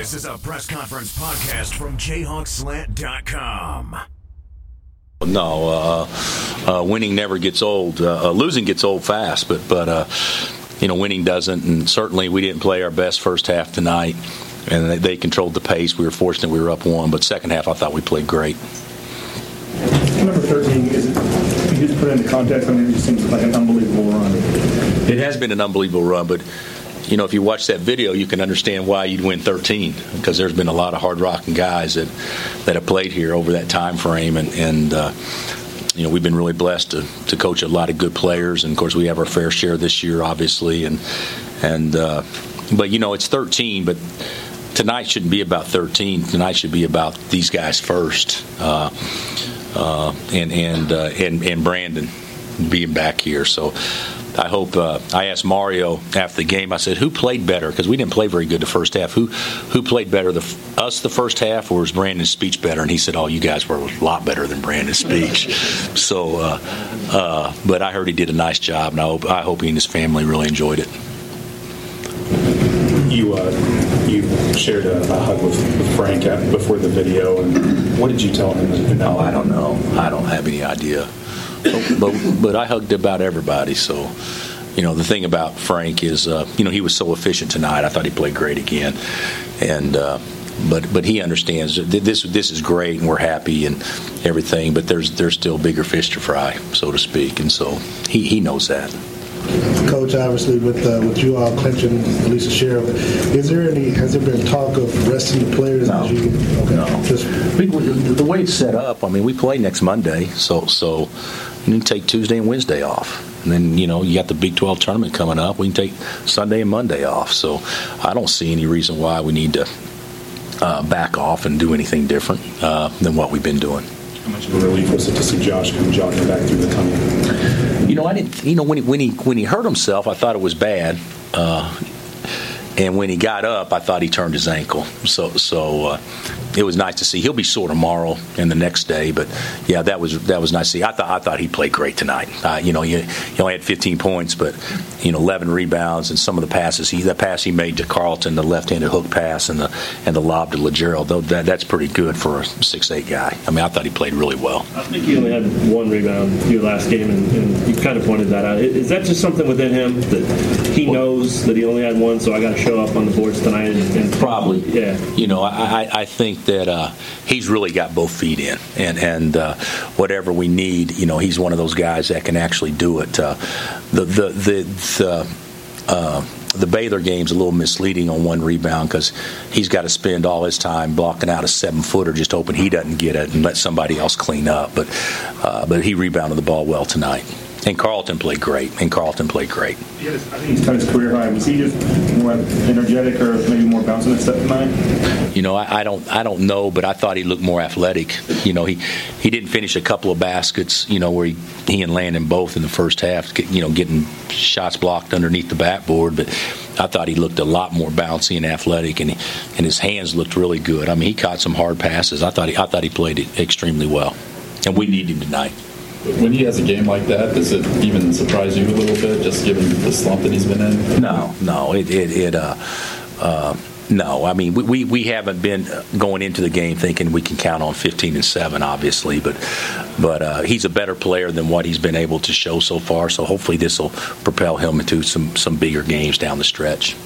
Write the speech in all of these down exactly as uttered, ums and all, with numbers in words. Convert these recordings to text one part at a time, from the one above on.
This is a press conference podcast from Jayhawk Slant dot com. No, uh, uh, winning never gets old. Uh, uh, losing gets old fast, but but uh, you know, winning doesn't. And certainly, we didn't play our best first half tonight, and they, they controlled the pace. We were fortunate we were up one, but second half, I thought we played great. Number thirteen, is it, can you just put it into context? I mean, it just seems like an unbelievable run. It has been an unbelievable run, but you know, if you watch that video, you can understand why you'd win thirteen, because there's been a lot of hard-rocking guys that that have played here over that time frame, and, and uh, you know, we've been really blessed to, to coach a lot of good players, and of course we have our fair share this year, obviously, and and uh, but you know, it's thirteen, but tonight shouldn't be about thirteen. Tonight should be about these guys first, uh, uh, and and uh, and and Brandon being back here, so. I hope uh, I asked Mario after the game. I said, "Who played better?" Because we didn't play very good the first half. Who who played better, the, us the first half, or was Brandon's speech better? And he said, "Oh, you guys were a lot better than Brandon's speech." So, uh, uh, but I heard he did a nice job, and I hope I hope he and his family really enjoyed it. You uh, you shared a, a hug with, with Frank before the video, and what did you tell him? Oh, I don't know. I don't have any idea. But, but I hugged about everybody. So, you know, the thing about Frank is, uh, you know, he was so efficient tonight. I thought he played great again, and uh, but but he understands that this this is great and we're happy and everything. But there's there's still bigger fish to fry, so to speak, and so he, he knows that. Coach, obviously, with uh, with you all clinching at least a share of it, is there any? Has there been talk of resting the players? No, as you, okay, no. Just, we, the way it's set up, I mean, we play next Monday, so so you can take Tuesday and Wednesday off, and then you know you got the Big twelve tournament coming up. We can take Sunday and Monday off. So I don't see any reason why we need to uh, back off and do anything different uh, than what we've been doing. How much of a relief was it to see Josh come jogging back through the tunnel? You know, I didn't. You know, when he when he when he hurt himself, I thought it was bad. Uh, and when he got up, I thought he turned his ankle. So so uh, it was nice to see. He'll be sore tomorrow and the next day. But yeah, that was that was nice to see. I thought I thought he played great tonight. Uh, you know, he, he only had fifteen points, but you know, eleven rebounds and some of the passes. He that pass he made to Carlton, the left-handed hook pass, and the and the lob to LeGerald. Though that that's pretty good for a six eight guy. I mean, I thought he played really well. I think he only had one rebound your last game, and, and you kind of pointed that out. Is that just something within him that he knows that he only had one, so I got to show up on the boards tonight? And, and Probably. Yeah. You know, I, I, I think that uh, he's really got both feet in, and and uh, whatever we need, you know, he's one of those guys that can actually do it. Uh, the the the, the uh, the Baylor game's a little misleading on one rebound because he's got to spend all his time blocking out a seven-footer just hoping he doesn't get it and let somebody else clean up. But uh, but he rebounded the ball well tonight. And Carlton played great. And Carlton played great. Yes, I think he's cut his career high. Was he just more energetic or maybe more bouncing and stuff tonight? You know, I, I don't, I don't know, but I thought he looked more athletic. You know, he, he didn't finish a couple of baskets. You know, where he, he and Landon both in the first half, get, you know, getting shots blocked underneath the backboard. But I thought he looked a lot more bouncy and athletic, and he, and his hands looked really good. I mean, he caught some hard passes. I thought he, I thought he played it extremely well, and we need him tonight. When he has a game like that, does it even surprise you a little bit, just given the slump that he's been in? No, no, it, it, it uh, uh, no. I mean, we, we, we haven't been going into the game thinking we can count on fifteen and seven, obviously, but but uh, he's a better player than what he's been able to show so far. So hopefully this will propel him into some some bigger games down the stretch.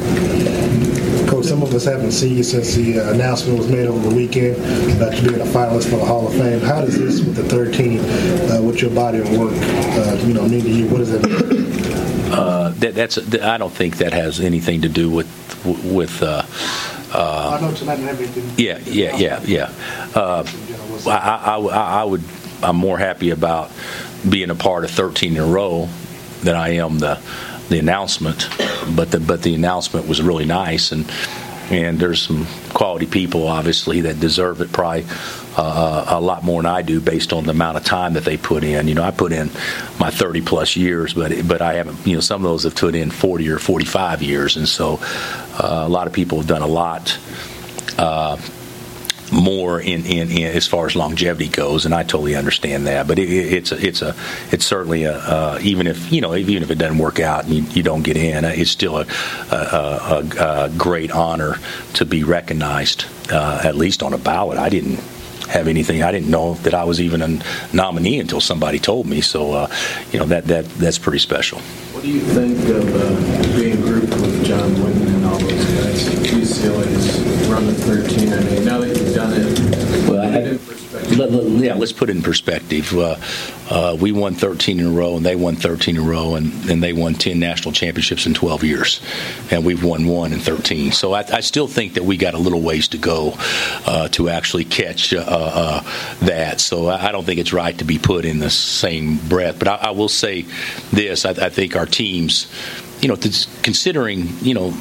Coach, some of us haven't seen you since the uh, announcement was made over the weekend about you being a finalist for the Hall of Fame. How does this, with the thirteen, uh, with your body of work, uh, you know, mean to you? What does that mean? Uh, that, that's. I don't think that has anything to do with with. Uh, uh, I know tonight and everything. Yeah, yeah, yeah, yeah. Uh, I, I, I, I would. I'm more happy about being a part of thirteen in a row than I am the. the announcement, but the but the announcement was really nice, and and there's some quality people obviously that deserve it probably uh, a lot more than I do based on the amount of time that they put in. You know, I put in my thirty plus years, but but I haven't. You know, some of those have put in forty or forty-five years, and so uh, a lot of people have done a lot. Uh, more in, in, in as far as longevity goes, and I totally understand that. But it, it's a, it's a it's certainly a uh, even if you know even if it doesn't work out and you, you don't get in, it's still a a, a, a great honor to be recognized uh, at least on a ballot. I didn't have anything. I didn't know that I was even a nominee until somebody told me. So uh, you know that that that's pretty special. What do you think of uh, being grouped with John Wooden and all those guys? U C L A's run the thirteen. I mean, now that you've done it, well, I, let, let, yeah, let's put it in perspective. Uh, uh, we won thirteen in a row, and they won thirteen in a row, and, and they won ten national championships in twelve years, and we've won one in thirteen. So I, I still think that we got a little ways to go uh, to actually catch uh, uh, that. So I, I don't think it's right to be put in the same breath. But I, I will say this: I, I think our teams, you know, considering, you know,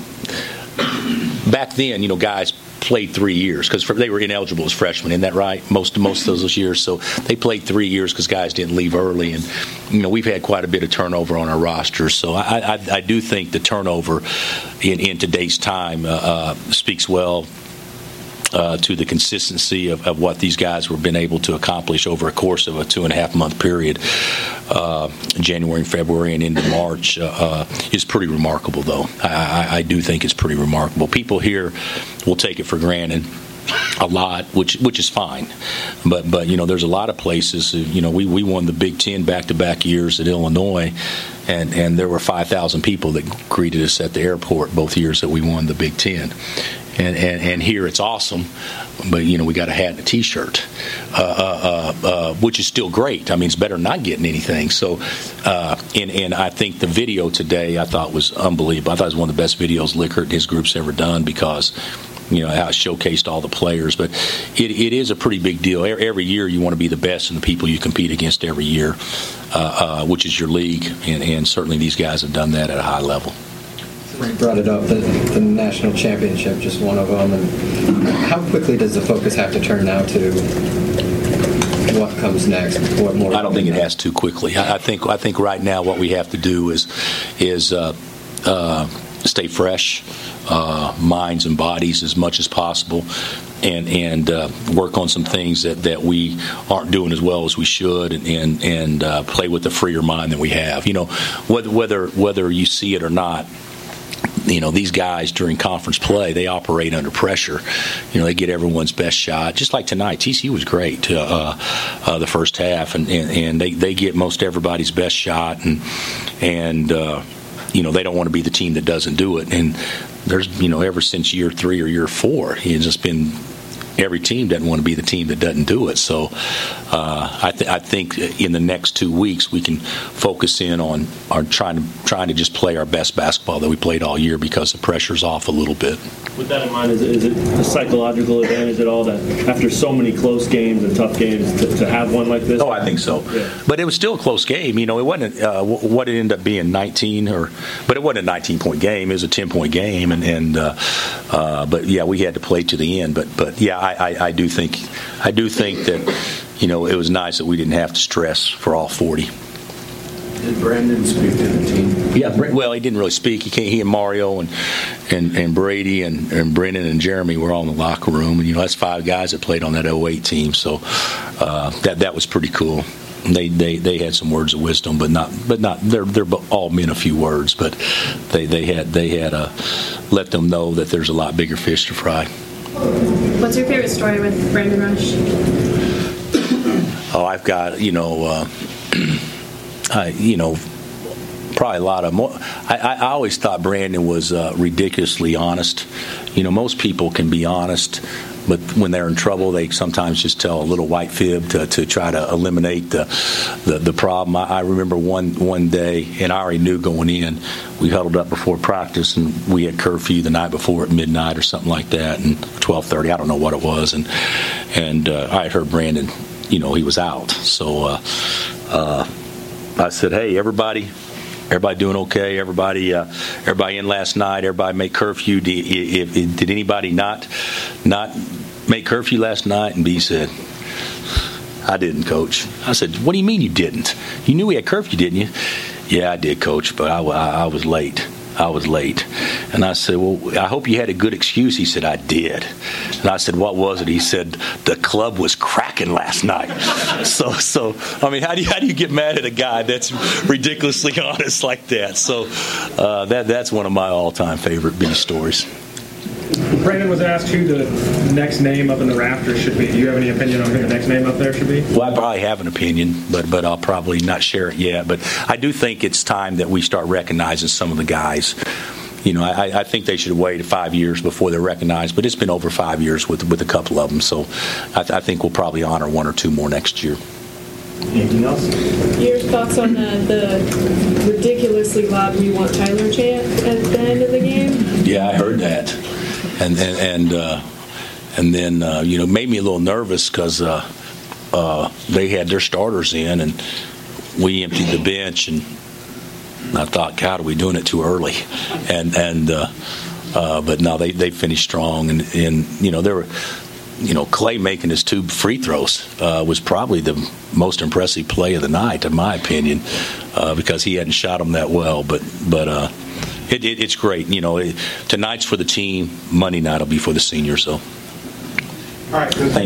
back then, you know, guys played three years because they were ineligible as freshmen. Isn't that right? Most most of those years. So they played three years because guys didn't leave early, and you know we've had quite a bit of turnover on our rosters. So I, I, I do think the turnover in, in today's time uh, uh, speaks well Uh, to the consistency of, of what these guys were been able to accomplish over a course of a two and a half month period, uh, January and February and into March, uh, uh, is pretty remarkable. Though I, I, I do think it's pretty remarkable. People here will take it for granted a lot, which which is fine, but but you know there's a lot of places. You know we, we won the Big Ten back to back years at Illinois, and and there were five thousand people that greeted us at the airport both years that we won the Big Ten. And, and and here it's awesome, but you know we got a hat and a T-shirt, uh, uh, uh, uh, which is still great. I mean, it's better than not getting anything. So, uh, and and I think the video today I thought was unbelievable. I thought it was one of the best videos Lickert and his group's ever done because, you know, how it showcased all the players. But it, it is a pretty big deal. Every year you want to be the best in the people you compete against every year, uh, uh, which is your league, and, and certainly these guys have done that at a high level. You brought it up, the, the national championship, just one of them. And how quickly does the focus have to turn now to what comes next? What more? I don't think it has to quickly. I, I think I think right now what we have to do is is uh, uh, stay fresh, uh, minds and bodies as much as possible, and and uh, work on some things that, that we aren't doing as well as we should, and and, and uh, play with the freer mind that we have. You know, whether whether whether you see it or not. You know, these guys during conference play, they operate under pressure. You know, they get everyone's best shot. Just like tonight, T C U was great uh, uh, the first half, and, and, and they, they get most everybody's best shot, and and uh, you know they don't want to be the team that doesn't do it. And there's you know ever since year three or year four, it's just been. Every team doesn't want to be the team that doesn't do it. So uh, I, th- I think in the next two weeks we can focus in on, on trying to trying to just play our best basketball that we played all year because the pressure's off a little bit. With that in mind, is it, is it a psychological advantage at all that after so many close games and tough games to, to have one like this? Oh, I think so. Yeah. But it was still a close game. You know, it wasn't uh, what it ended up being nineteen or, but it wasn't a nineteen-point game. It was a ten-point game, and and uh, uh, but yeah, we had to play to the end. But but yeah, I, I, I do think I do think that you know it was nice that we didn't have to stress for all forty. Did Brandon speak to the team? Yeah, well, he didn't really speak. He came, he and Mario and and, and Brady and, and Brendan and Jeremy were all in the locker room, and you know that's five guys that played on that oh eight team. So uh, that that was pretty cool. They, they they had some words of wisdom, but not but not they're they're all meant a few words, but they they had they had uh, let them know that there's a lot bigger fish to fry. What's your favorite story with Brandon Rush? Oh, I've got you know. Uh, I, you know, probably a lot of more. I, I always thought Brandon was uh, ridiculously honest. You know, most people can be honest, but when they're in trouble, they sometimes just tell a little white fib to, to try to eliminate the the, the problem. I, I remember one one day, and I already knew going in, we huddled up before practice, and we had curfew the night before at midnight or something like that, and twelve thirty, I don't know what it was, and and uh, I had heard Brandon, you know, he was out, so. Uh, uh, I said, "Hey, everybody, everybody doing okay? Everybody, uh, everybody in last night. Everybody make curfew. Did, if, if, did anybody not not make curfew last night?" And B said, "I didn't, Coach." I said, "What do you mean you didn't? You knew we had curfew, didn't you?" "Yeah, I did, Coach, but I, I, I was late." I was late. And I said, well, I hope you had a good excuse. He said, I did. And I said, what was it? He said, the club was cracking last night. so, so I mean, how do you how do you get mad at a guy that's ridiculously honest like that? So uh, that that's one of my all-time favorite B stories. Brandon was asked who the next name up in the rafters should be. Do you have any opinion on who the next name up there should be? Well, I probably have an opinion, but but I'll probably not share it yet. But I do think it's time that we start recognizing some of the guys. You know, I, I think they should wait five years before they're recognized, but it's been over five years with with a couple of them. So I, th- I think we'll probably honor one or two more next year. Anything else? Your thoughts on uh, the ridiculously loud "We Want Tyler" chant at the end of the game? Yeah, I heard that. And and and, uh, and then uh, you know, made me a little nervous because uh, uh, they had their starters in, and we emptied the bench, and I thought, God, are we doing it too early? And and uh, uh, but no, they, they finished strong, and, and you know, there were, you know, Clay making his two free throws uh, was probably the most impressive play of the night, in my opinion, uh, because he hadn't shot them that well, but but. Uh, It, it, it's great. You know, it, tonight's for the team. Monday night will be for the seniors. So, all right. Good.